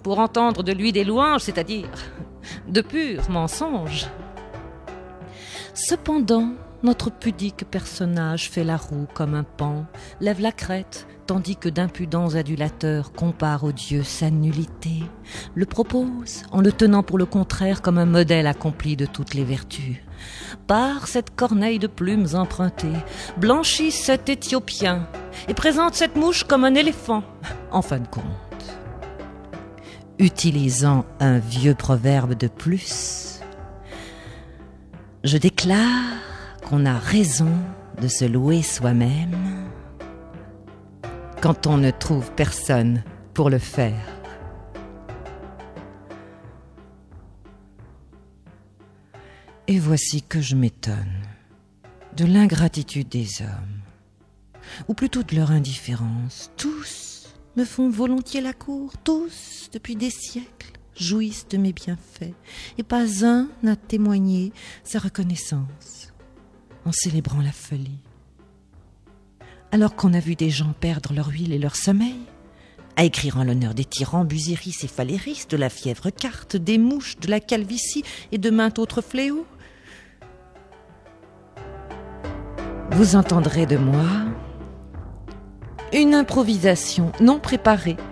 pour entendre de lui des louanges, c'est-à-dire de purs mensonges. Cependant, notre pudique personnage fait la roue comme un paon, lève la crête, tandis que d'impudents adulateurs comparent au Dieu sa nullité, le propose en le tenant pour le contraire comme un modèle accompli de toutes les vertus. Par cette corneille de plumes empruntées, blanchit cet Éthiopien et présente cette mouche comme un éléphant. En fin de compte, utilisant un vieux proverbe de plus, je déclare qu'on a raison de se louer soi-même quand on ne trouve personne pour le faire. Et voici que je m'étonne de l'ingratitude des hommes, ou plutôt de leur indifférence. Tous me font volontiers la cour, tous, depuis des siècles, jouissent de mes bienfaits, et pas un n'a témoigné sa reconnaissance en célébrant la folie. Alors qu'on a vu des gens perdre leur huile et leur sommeil, à écrire en l'honneur des tyrans, Busiris et Phaléris, de la fièvre carte, des mouches, de la calvitie et de maints autres fléaux, vous entendrez de moi une improvisation non préparée